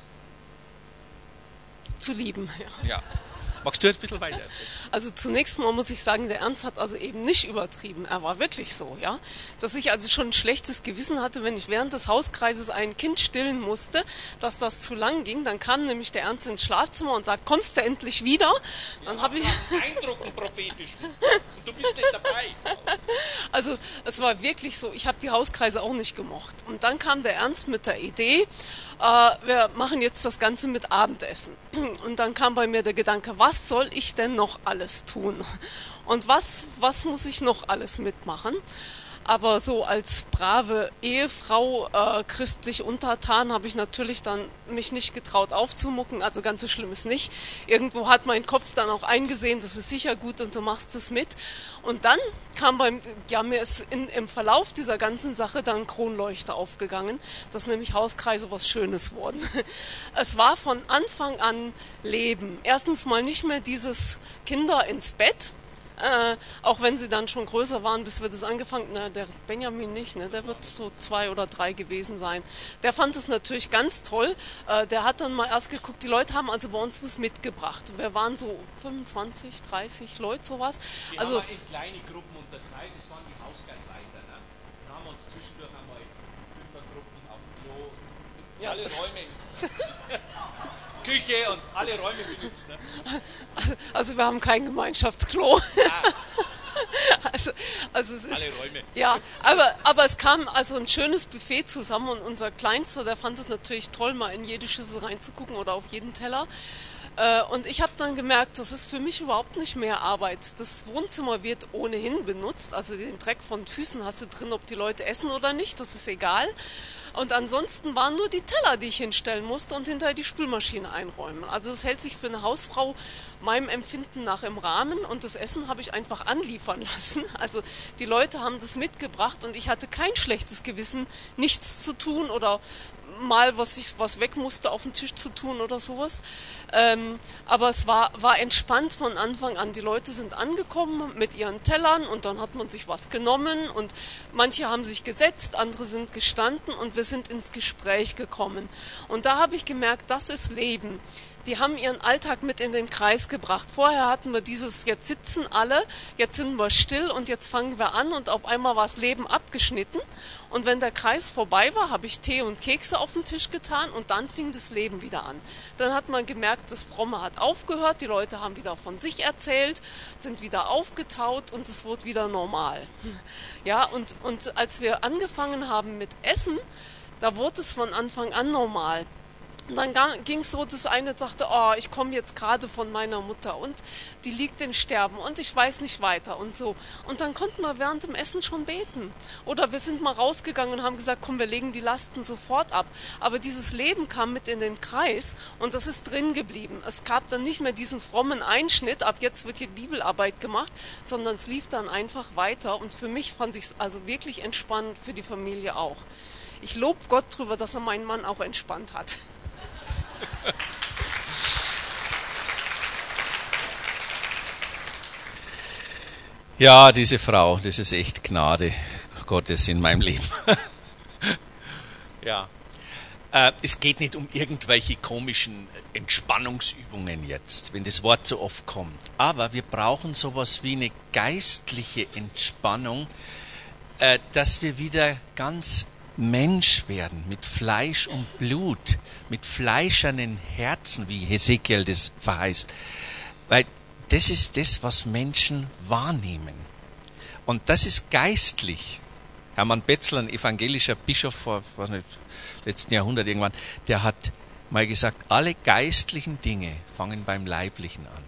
Speaker 2: zu lieben.
Speaker 1: Ja. Magst du jetzt ein bisschen weiter erzählen?
Speaker 2: Also zunächst mal muss ich sagen, der Ernst hat also eben nicht übertrieben. Er war wirklich so, ja. Dass ich also schon ein schlechtes Gewissen hatte, wenn ich während des Hauskreises ein Kind stillen musste, dass das zu lang ging. Dann kam nämlich der Ernst ins Schlafzimmer und sagt, kommst du endlich wieder? Dann habe ich
Speaker 1: Eindruckend prophetisch. Du bist nicht dabei.
Speaker 2: Also es war wirklich so, ich habe die Hauskreise auch nicht gemocht. Und dann kam der Ernst mit der Idee, wir machen jetzt das Ganze mit Abendessen. Und dann kam bei mir der Gedanke, was soll ich denn noch alles tun? Und was muss ich noch alles mitmachen? Aber so als brave Ehefrau, christlich untertan, habe ich natürlich dann mich nicht getraut aufzumucken. Also ganz so schlimm ist nicht. Irgendwo hat mein Kopf dann auch eingesehen, das ist sicher gut und du machst es mit. Und dann kam mir ist im Verlauf dieser ganzen Sache dann ein Kronleuchter aufgegangen, dass nämlich Hauskreise was Schönes wurden. Es war von Anfang an Leben. Erstens mal nicht mehr dieses Kinder ins Bett, auch wenn sie dann schon größer waren, bis wir das angefangen, der Benjamin nicht, ne, der wird so 2 oder 3 gewesen sein. Der fand es natürlich ganz toll. Der hat dann mal erst geguckt, die Leute haben also bei uns was mitgebracht. Wir waren so 25, 30 Leute, sowas.
Speaker 1: Die
Speaker 2: also
Speaker 1: haben wir in kleine Gruppen unterteilt, das waren die Hauskreisleiter. Ne? Dann haben wir uns zwischendurch einmal 5er-Gruppen auf dem Klo,
Speaker 2: ja,
Speaker 1: alle Räume. Küche und alle Räume benutzt. Ne?
Speaker 2: Also wir haben kein Gemeinschaftsklo. Also es ist,
Speaker 1: alle Räume.
Speaker 2: Ja, aber es kam also ein schönes Buffet zusammen und unser Kleinster, der fand es natürlich toll, mal in jede Schüssel reinzugucken oder auf jeden Teller. Und ich habe dann gemerkt, das ist für mich überhaupt nicht mehr Arbeit. Das Wohnzimmer wird ohnehin benutzt, also den Dreck von Füßen hast du drin, ob die Leute essen oder nicht, das ist egal. Und ansonsten waren nur die Teller, die ich hinstellen musste und hinterher die Spülmaschine einräumen. Also das hält sich für eine Hausfrau meinem Empfinden nach im Rahmen und das Essen habe ich einfach anliefern lassen. Also die Leute haben das mitgebracht und ich hatte kein schlechtes Gewissen, nichts zu tun oder mal was weg musste auf den Tisch zu tun oder sowas. Aber es war entspannt von Anfang an. Die Leute sind angekommen mit ihren Tellern und dann hat man sich was genommen und manche haben sich gesetzt, andere sind gestanden und wir sind ins Gespräch gekommen. Und da habe ich gemerkt, das ist Leben. Die haben ihren Alltag mit in den Kreis gebracht. Vorher hatten wir dieses, jetzt sitzen alle, jetzt sind wir still und jetzt fangen wir an und auf einmal war das Leben abgeschnitten. Und wenn der Kreis vorbei war, habe ich Tee und Kekse auf den Tisch getan und dann fing das Leben wieder an. Dann hat man gemerkt, das Fromme hat aufgehört, die Leute haben wieder von sich erzählt, sind wieder aufgetaut und es wurde wieder normal. Ja, und als wir angefangen haben mit Essen, da wurde es von Anfang an normal. Und dann ging es so, das eine sagte, oh, ich komme jetzt gerade von meiner Mutter und die liegt im Sterben und ich weiß nicht weiter und so. Und dann konnten wir während dem Essen schon beten. Oder wir sind mal rausgegangen und haben gesagt, komm, wir legen die Lasten sofort ab. Aber dieses Leben kam mit in den Kreis und das ist drin geblieben. Es gab dann nicht mehr diesen frommen Einschnitt, ab jetzt wird hier Bibelarbeit gemacht, sondern es lief dann einfach weiter. Und für mich fand ich es also wirklich entspannend, für die Familie auch. Ich lobe Gott drüber, dass er meinen Mann auch entspannt hat.
Speaker 1: Ja, diese Frau, das ist echt Gnade Gottes in meinem Leben. Ja. Es geht nicht um irgendwelche komischen Entspannungsübungen jetzt, wenn das Wort so oft kommt. Aber wir brauchen sowas wie eine geistliche Entspannung, dass wir wieder ganz Mensch werden, mit Fleisch und Blut, mit fleischernen Herzen, wie Hesekiel das verheißt. Weil das ist das, was Menschen wahrnehmen. Und das ist geistlich. Hermann Betzler, ein evangelischer Bischof vor, weiß nicht, letzten Jahrhundert irgendwann, der hat mal gesagt, alle geistlichen Dinge fangen beim Leiblichen an.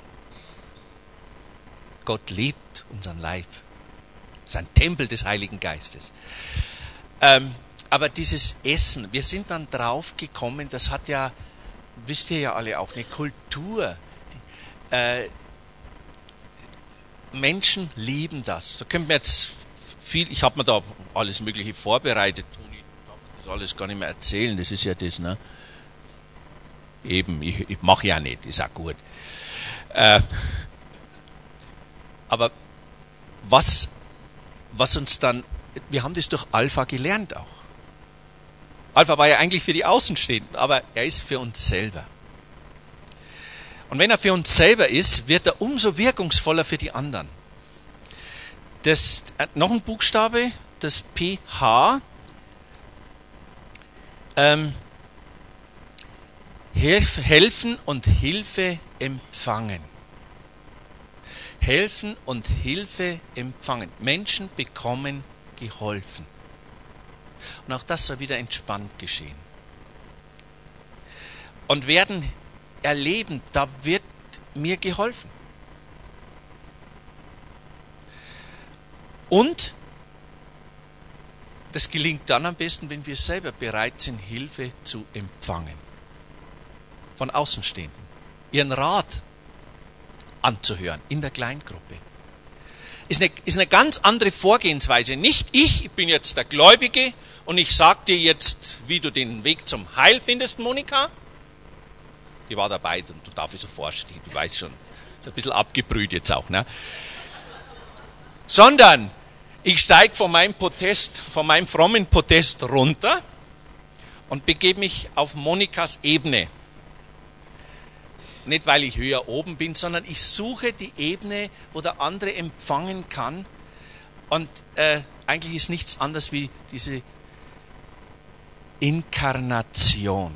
Speaker 1: Gott liebt unseren Leib. Das ist ein Tempel des Heiligen Geistes. Aber dieses Essen, wir sind dann drauf gekommen, das hat ja, wisst ihr ja alle auch, eine Kultur. Menschen lieben das. Da können wir jetzt viel, ich habe mir da alles Mögliche vorbereitet. Toni darf das alles gar nicht mehr erzählen, das ist ja das, ne? Eben, ich mache ja nicht, ist auch gut. Aber was uns dann, wir haben das durch Alpha gelernt auch. Alpha war ja eigentlich für die Außenstehenden, aber er ist für uns selber. Und wenn er für uns selber ist, wird er umso wirkungsvoller für die anderen. Das, noch ein Buchstabe, das PH, helfen und Hilfe empfangen. Helfen und Hilfe empfangen. Menschen bekommen geholfen. Und auch das soll wieder entspannt geschehen. Und werden erleben, da wird mir geholfen. Und das gelingt dann am besten, wenn wir selber bereit sind, Hilfe zu empfangen. Von Außenstehenden. Ihren Rat anzuhören in der Kleingruppe. Ist eine ganz andere Vorgehensweise. Nicht ich bin jetzt der Gläubige und ich sage dir jetzt, wie du den Weg zum Heil findest, Monika. Die war dabei und du darfst so vorstehen, du weißt schon. Ist ein bisschen abgebrüht jetzt auch, ne? Sondern ich steige von meinem frommen Podest runter und begebe mich auf Monikas Ebene. Nicht, weil ich höher oben bin, sondern ich suche die Ebene, wo der andere empfangen kann. Und eigentlich ist nichts anderes wie diese Inkarnation.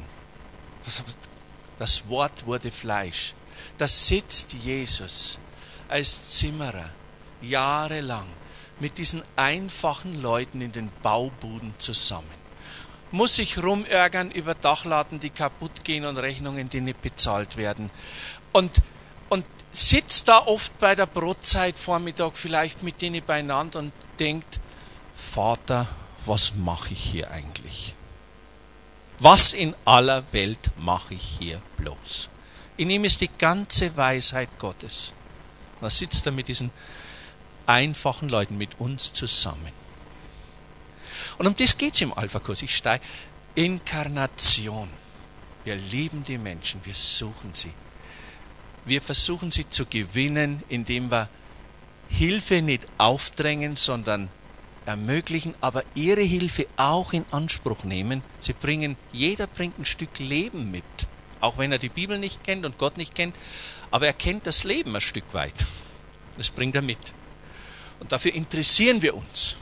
Speaker 1: Das Wort wurde Fleisch. Da sitzt Jesus als Zimmerer jahrelang mit diesen einfachen Leuten in den Baubuden zusammen. Muss sich rumärgern über Dachlatten, die kaputt gehen und Rechnungen, die nicht bezahlt werden. Und sitzt da oft bei der Brotzeit Vormittag vielleicht mit denen beieinander und denkt, Vater, was mache ich hier eigentlich? Was in aller Welt mache ich hier bloß? In ihm ist die ganze Weisheit Gottes. Und da sitzt er mit diesen einfachen Leuten, mit uns zusammen. Und um das geht es im Alpha-Kurs. Ich steige. Inkarnation. Wir lieben die Menschen, wir suchen sie. Wir versuchen sie zu gewinnen, indem wir Hilfe nicht aufdrängen, sondern ermöglichen, aber ihre Hilfe auch in Anspruch nehmen. Jeder bringt ein Stück Leben mit. Auch wenn er die Bibel nicht kennt und Gott nicht kennt, aber er kennt das Leben ein Stück weit. Das bringt er mit. Und dafür interessieren wir uns.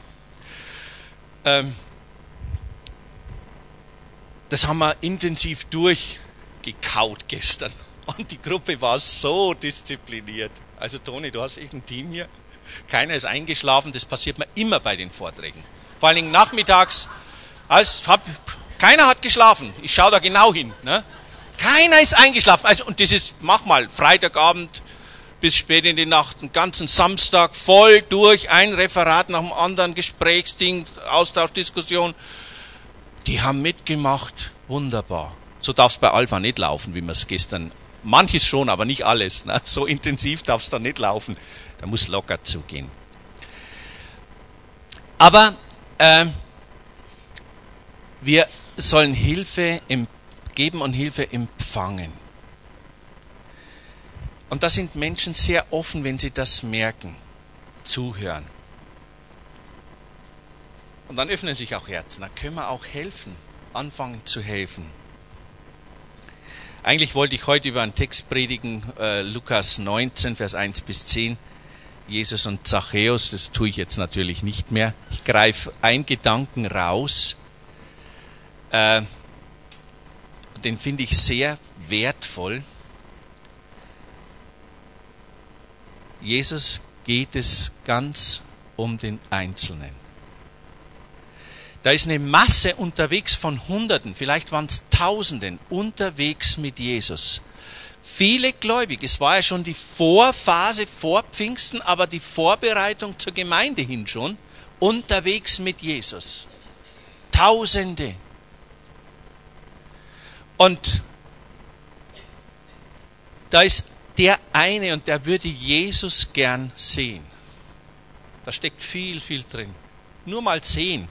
Speaker 1: Das haben wir intensiv durchgekaut gestern. Und die Gruppe war so diszipliniert. Also Toni, du hast echt ein Team hier. Keiner ist eingeschlafen, das passiert mir immer bei den Vorträgen. Vor allen Dingen nachmittags. Keiner hat geschlafen. Ich schaue da genau hin. Ne? Keiner ist eingeschlafen. Also, und das ist, mach mal, Freitagabend bis spät in die Nacht, einen ganzen Samstag voll durch, ein Referat nach dem anderen, Gesprächsding, Austausch, Diskussion. Die haben mitgemacht, wunderbar. So darf es bei Alpha nicht laufen, wie wir es gestern, manches schon, aber nicht alles. Ne? So intensiv darf es da nicht laufen, da muss locker zugehen. Aber wir sollen Hilfe geben und Hilfe empfangen. Und da sind Menschen sehr offen, wenn sie das merken, zuhören. Und dann öffnen sich auch Herzen, dann können wir auch helfen, anfangen zu helfen. Eigentlich wollte ich heute über einen Text predigen, Lukas 19, Vers 1 bis 10, Jesus und Zachäus, das tue ich jetzt natürlich nicht mehr. Ich greife einen Gedanken raus, den finde ich sehr wertvoll. Jesus geht es ganz um den Einzelnen. Da ist eine Masse unterwegs von Hunderten, vielleicht waren es Tausenden, unterwegs mit Jesus. Viele gläubig, es war ja schon die Vorphase vor Pfingsten, aber die Vorbereitung zur Gemeinde hin schon, unterwegs mit Jesus. Tausende. Und da ist der eine und der würde Jesus gern sehen. Da steckt viel, viel drin. Nur mal sehen.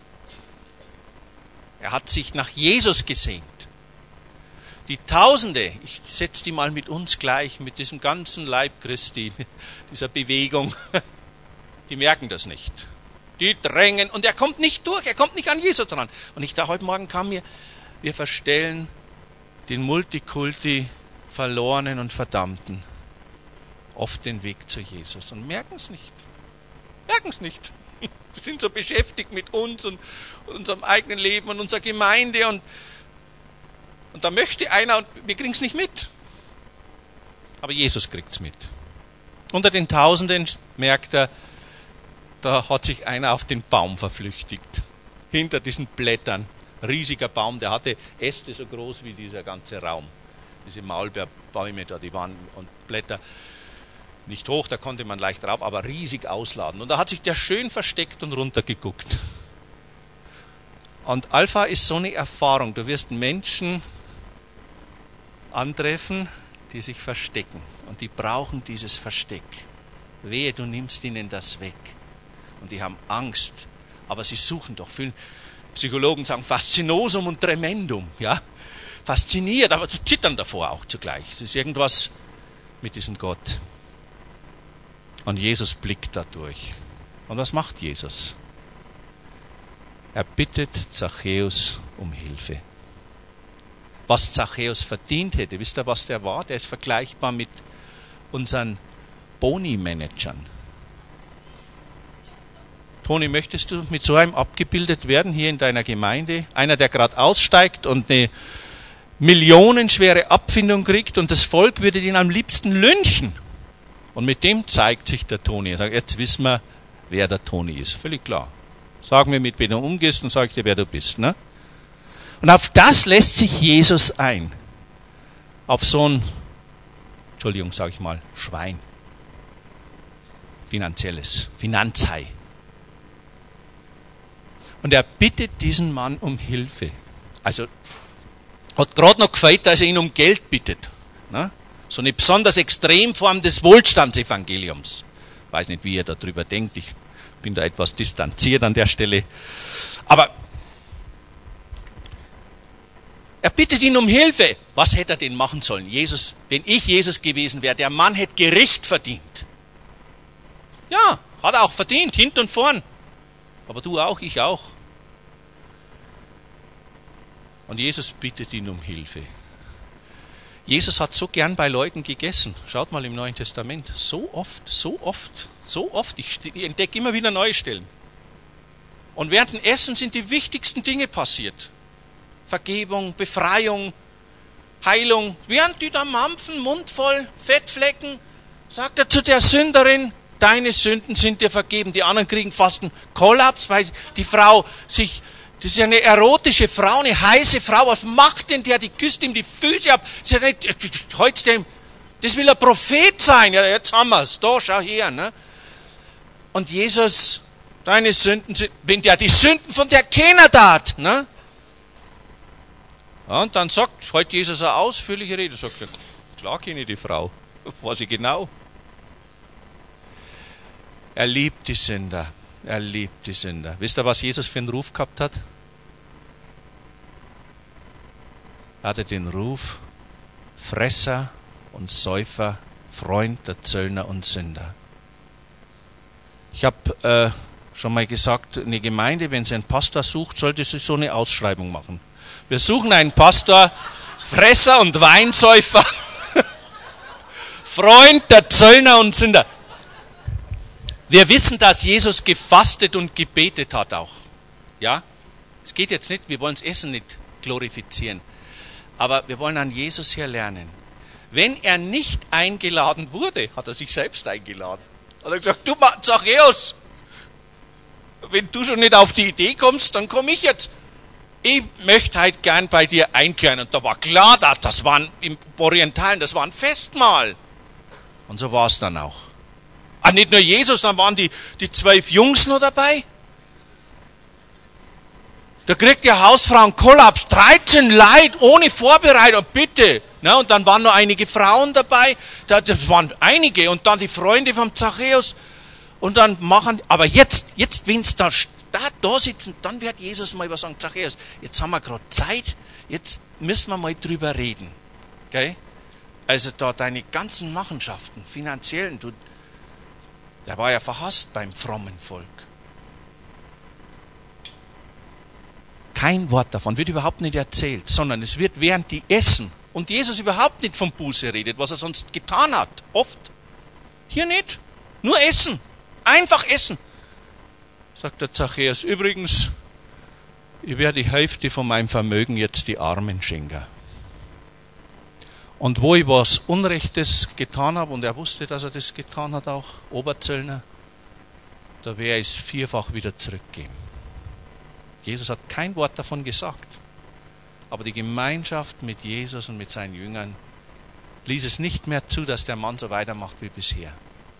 Speaker 1: Er hat sich nach Jesus gesehnt. Die Tausende, ich setze die mal mit uns gleich, mit diesem ganzen Leib Christi, dieser Bewegung, die merken das nicht. Die drängen und er kommt nicht durch, er kommt nicht an Jesus ran. Und ich dachte, heute Morgen kam mir, wir verstellen den Multikulti Verlorenen und Verdammten oft den Weg zu Jesus und merken es nicht. Merken es nicht. Wir sind so beschäftigt mit uns und unserem eigenen Leben und unserer Gemeinde und da möchte einer und wir kriegen es nicht mit. Aber Jesus kriegt es mit. Unter den Tausenden merkt er, da hat sich einer auf den Baum verflüchtigt. Hinter diesen Blättern. Riesiger Baum, der hatte Äste so groß wie dieser ganze Raum. Diese Maulbeerbäume da, die waren und Blätter nicht hoch, da konnte man leicht drauf, aber riesig ausladen. Und da hat sich der schön versteckt und runtergeguckt. Und Alpha ist so eine Erfahrung. Du wirst Menschen antreffen, die sich verstecken. Und die brauchen dieses Versteck. Wehe, du nimmst ihnen das weg. Und die haben Angst. Aber sie suchen doch. Viele Psychologen sagen Faszinosum und Tremendum. Ja? Fasziniert, aber zittern davor auch zugleich. Es ist irgendwas mit diesem Gott. Und Jesus blickt da durch. Und was macht Jesus? Er bittet Zachäus um Hilfe. Was Zachäus verdient hätte, wisst ihr, was der war? Der ist vergleichbar mit unseren Boni-Managern. Toni, möchtest du mit so einem abgebildet werden hier in deiner Gemeinde? Einer, der gerade aussteigt und eine millionenschwere Abfindung kriegt und das Volk würde ihn am liebsten lynchen. Und mit dem zeigt sich der Toni. Er sagt, jetzt wissen wir, wer der Toni ist. Völlig klar. Sag mir, mit wem du umgehst und sag ich dir, wer du bist. Ne? Und auf das lässt sich Jesus ein. Auf so ein, Entschuldigung, sage ich mal, Schwein. Finanzielles, Finanzhai. Und er bittet diesen Mann um Hilfe. Also hat gerade noch gefällt, dass er ihn um Geld bittet. Ne? So eine besonders Extremform des Wohlstandsevangeliums. Ich weiß nicht, wie ihr darüber denkt. Ich bin da etwas distanziert an der Stelle. Aber er bittet ihn um Hilfe. Was hätte er denn machen sollen? Jesus, wenn ich Jesus gewesen wäre, der Mann hätte Gericht verdient. Ja, hat er auch verdient, hinten und vorn. Aber du auch, ich auch. Und Jesus bittet ihn um Hilfe. Jesus hat so gern bei Leuten gegessen. Schaut mal im Neuen Testament. So oft. Ich entdecke immer wieder neue Stellen. Und während dem Essen sind die wichtigsten Dinge passiert. Vergebung, Befreiung, Heilung. Während die da mampfen, Mund voll, Fettflecken, sagt er zu der Sünderin, deine Sünden sind dir vergeben. Die anderen kriegen fast einen Kollaps, weil die Frau sich Das ist ja eine erotische Frau, eine heiße Frau. Was macht denn der? Die küsst ihm die Füße ab. Das, ist ja nicht, das will ein Prophet sein. Ja, jetzt haben wir es. Da, schau her. Ne? Und Jesus, deine Sünden sind, wenn der die Sünden von der keiner tat. Ne? Ja, und dann sagt heute Jesus eine ausführliche Rede. Sagt er, klar kenne ich die Frau. Weiß ich genau. Er liebt die Sünder. Er liebt die Sünder. Wisst ihr, was Jesus für einen Ruf gehabt hat? Er hatte den Ruf Fresser und Säufer, Freund der Zöllner und Sünder. Ich habe schon mal gesagt, eine Gemeinde, wenn sie einen Pastor sucht, sollte sie so eine Ausschreibung machen. Wir suchen einen Pastor, Fresser und Weinsäufer, Freund der Zöllner und Sünder. Wir wissen, dass Jesus gefastet und gebetet hat auch. Ja? Es geht jetzt nicht, wir wollen das Essen nicht glorifizieren. Aber wir wollen an Jesus hier lernen. Wenn er nicht eingeladen wurde, hat er sich selbst eingeladen. Hat er gesagt, du Zachäus, wenn du schon nicht auf die Idee kommst, dann komme ich jetzt. Ich möchte halt gern bei dir einkehren. Und da war klar, das war im Orientalen, das war ein Festmahl. Und so war es dann auch. Nicht nur Jesus, dann waren die 12 Jungs noch dabei. Da kriegt die Hausfrau einen Kollaps, 13 Leid ohne Vorbereitung, bitte. Na, und dann waren noch einige Frauen dabei, das waren einige, und dann die Freunde vom Zachäus. Und dann aber jetzt wenn es da sitzen, dann wird Jesus mal was sagen, Zachäus, jetzt haben wir gerade Zeit, jetzt müssen wir mal drüber reden. Okay? Also da deine ganzen Machenschaften, finanziellen, der war ja verhasst beim frommen Volk. Kein Wort davon wird überhaupt nicht erzählt, sondern es wird während die essen und Jesus überhaupt nicht vom Buße redet, was er sonst getan hat, oft. Hier nicht, nur essen, einfach essen. Sagt der Zachäus, übrigens, ich werde die Hälfte von meinem Vermögen jetzt die Armen schenken. Und wo ich was Unrechtes getan habe, und er wusste, dass er das getan hat auch, Oberzöllner, da werde ich es 4-fach wieder zurückgeben. Jesus hat kein Wort davon gesagt. Aber die Gemeinschaft mit Jesus und mit seinen Jüngern ließ es nicht mehr zu, dass der Mann so weitermacht wie bisher.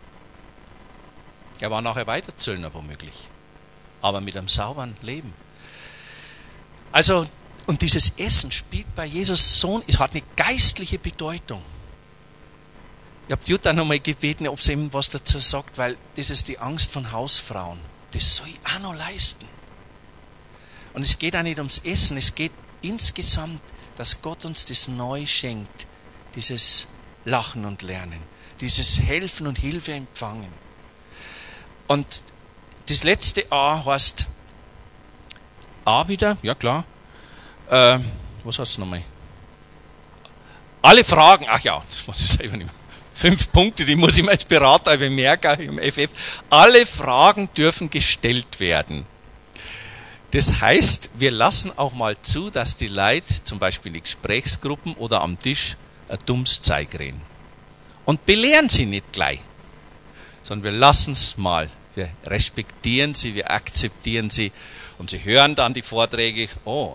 Speaker 1: Er war nachher weiter Zöllner womöglich, aber mit einem sauberen Leben. Also, und dieses Essen spielt bei Jesus so, es hat eine geistliche Bedeutung. Ich habe Jutta noch mal gebeten, ob sie ihm was dazu sagt, weil das ist die Angst von Hausfrauen. Das soll ich auch noch leisten. Und es geht auch nicht ums Essen, es geht insgesamt, dass Gott uns das neu schenkt, dieses Lachen und Lernen, dieses Helfen und Hilfe empfangen. Und das letzte A heißt A wieder, ja klar. Was heißt es nochmal? Alle Fragen, ach ja, das weiß ich selber nicht mehr. 5 Punkte, die muss ich mir als Berater bemerken im FF. Alle Fragen dürfen gestellt werden. Das heißt, wir lassen auch mal zu, dass die Leute, zum Beispiel in Gesprächsgruppen oder am Tisch, ein dummes Zeug reden. Und belehren sie nicht gleich, sondern wir lassen es mal. Wir respektieren sie, wir akzeptieren sie. Und sie hören dann die Vorträge,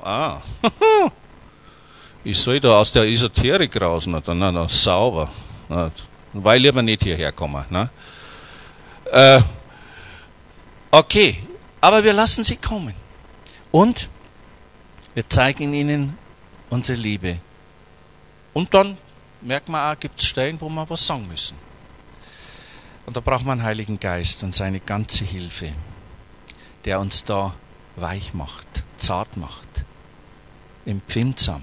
Speaker 1: ich soll da aus der Esoterik raus, na, sauber. Na, weil lieber nicht hierher kommen. Ne? Okay, aber wir lassen sie kommen. Und wir zeigen ihnen unsere Liebe. Und dann merkt man auch, gibt es Stellen, wo wir was sagen müssen. Und da braucht man einen Heiligen Geist und seine ganze Hilfe, der uns da weich macht, zart macht, empfindsam.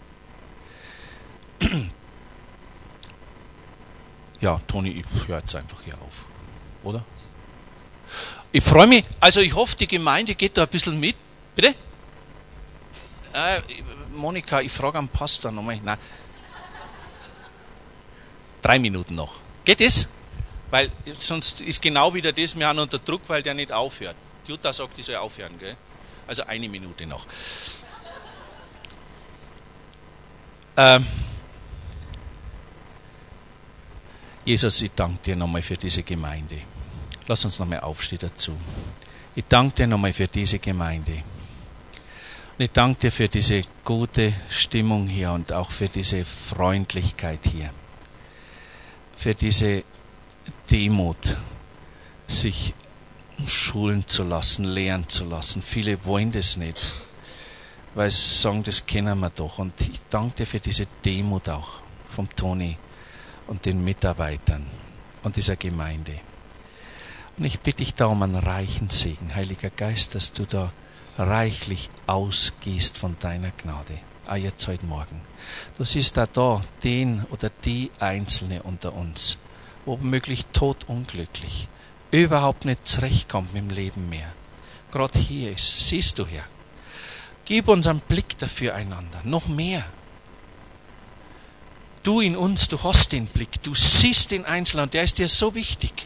Speaker 1: Ja, Toni, ich höre jetzt einfach hier auf, oder? Ich freue mich, also ich hoffe, die Gemeinde geht da ein bisschen mit. Bitte? Monika, ich frage am Pastor nochmal. Nein. 3 Minuten noch. Geht es? Weil sonst ist genau wieder das, wir haben unter Druck, weil der nicht aufhört. Jutta sagt, ich soll aufhören, gell? Also 1 Minute noch. Jesus, ich danke dir nochmal für diese Gemeinde. Lass uns nochmal aufstehen dazu. Ich danke dir nochmal für diese Gemeinde. Und ich danke dir für diese gute Stimmung hier und auch für diese Freundlichkeit hier. Für diese Demut, sich schulen zu lassen, lehren zu lassen. Viele wollen das nicht, weil sie sagen, das kennen wir doch. Und ich danke dir für diese Demut auch vom Toni und den Mitarbeitern und dieser Gemeinde. Und ich bitte dich da um einen reichen Segen, Heiliger Geist, dass du da reichlich ausgießt von deiner Gnade. Auch jetzt heute Morgen. Du siehst da den oder die Einzelne unter uns, womöglich todunglücklich, überhaupt nicht zurechtkommt mit dem Leben mehr. Gerade hier ist, siehst du her. Gib uns einen Blick dafür einander, noch mehr. Du in uns, du hast den Blick, du siehst den Einzelnen und der ist dir so wichtig.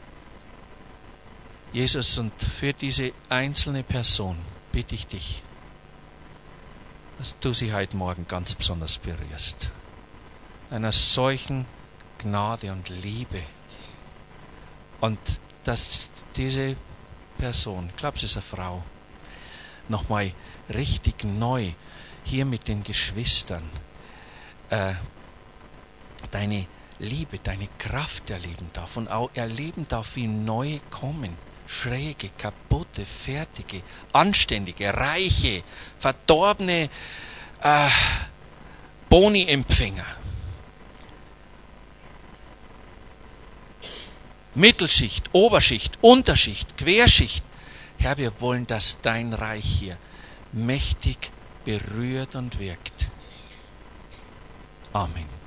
Speaker 1: Jesus, und für diese einzelne Person bitte ich dich, dass du sie heute Morgen ganz besonders berührst. Einer solchen Gnade und Liebe. Und dass diese Person, ich glaube, es ist eine Frau, nochmal richtig neu hier mit den Geschwistern deine Liebe, deine Kraft erleben darf und auch erleben darf, wie neue kommen. Schräge, kaputte, fertige, anständige, reiche, verdorbene Boni-Empfänger. Mittelschicht, Oberschicht, Unterschicht, Querschicht. Herr, wir wollen, dass dein Reich hier mächtig berührt und wirkt. Amen.